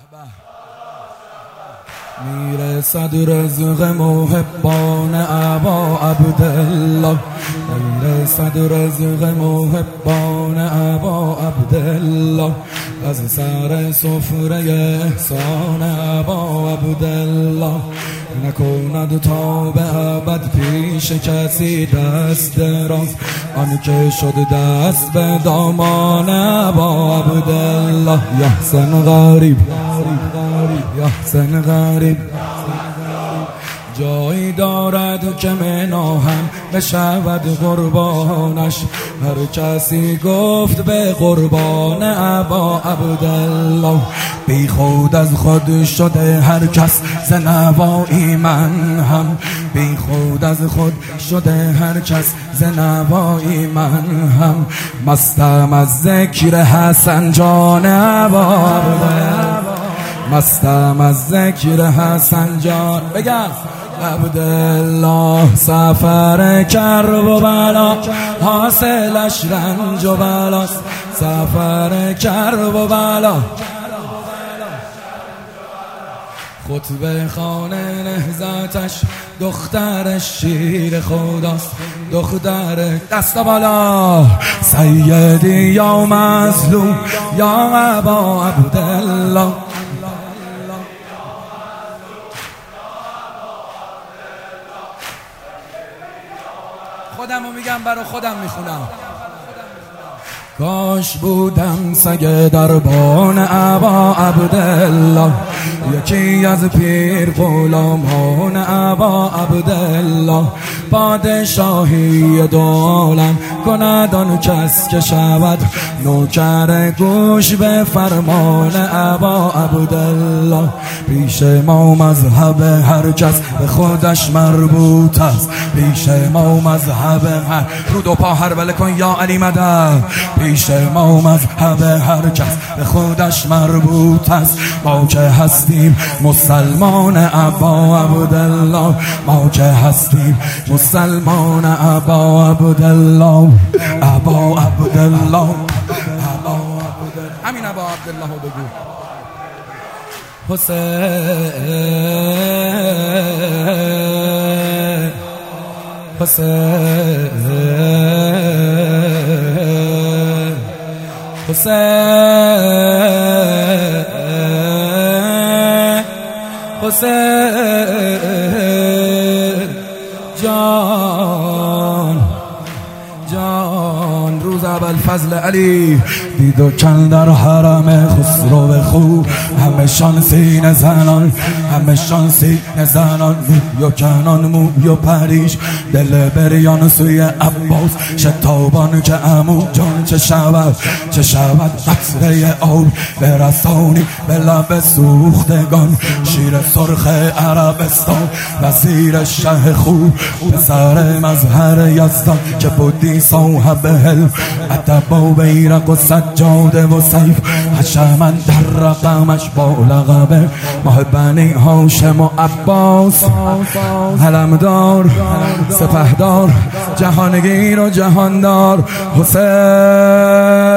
میرسد رزق محبان ابا عبدالله، میرسد رزق محبان ابا عبدالله، از سر سفره احسان ابا عبدالله. نکند تا به ابد پیش کسی دست دراز، آن که شد دست به دامان ابا عبدالله. یحسن غریب، یحسن غریب، جایی دارد که مناهم بشود قربانش. هر کسی گفت به قربان ابا عبدالله، بی خود از خود شده هر کس ز نوایی من هم، بی خود از خود شده هر کس ز نوایی من هم. مستم از ذکر حسن جان ابا عبدالله، مستم از ذکر حسن جان. بگم عبدالله سفر کرب و بلا، حاصلش رنج و بلاست. سفر کرب و بلا، خطبه خانه نهضتش دخترش شیر خداست. دختر دست بالا، سیدی یا مظلوم یا ابا عبدالله. خودمو میگم برا خودم میخونم. کاش بودم سگ دربان ابا عبدالله، یکی از پیر غلامان ابا عبدالله. پادشاهی دو عالم کند آن کس که شود نوکر گوش به فرمان ابا عبدالله. پیش ما مذهب هر کس به خودش مربوط است، پیش ما مذهب هر رو دو پا هر بله کن یا علی مدد. پیش ما مذهب هر کس به خودش مربوط است. ما که هستیم مسلمان ابا عبدالله، ما که هستیم مسلمان ابا عبدالله. ابا عبدالله، همین ابا عبدالله رو بگو. حسین، حسین، حسین، حسین جان، جان. روز ابوالفضل علی دید و کن در حرم خسرو خوب، همه شان سینه زنان، همه شان سینه زنان. موی و کنان موی و پریش، دل بریان سوی عباس شتابان که عمو جان چه شود، چه شود قطره آب برسانی به لب سوختگان. شیر سرخ عربستان وزیر شه خوب، پسر مظهر یزدان که بودی صاحب حلم، ادب و بیرق و سجاده و سیف. حشمن در رقمش با لقب ماه بنی هاشم و عباس. علمدار، سپهدار، جهانگیر و جهاندار. حسین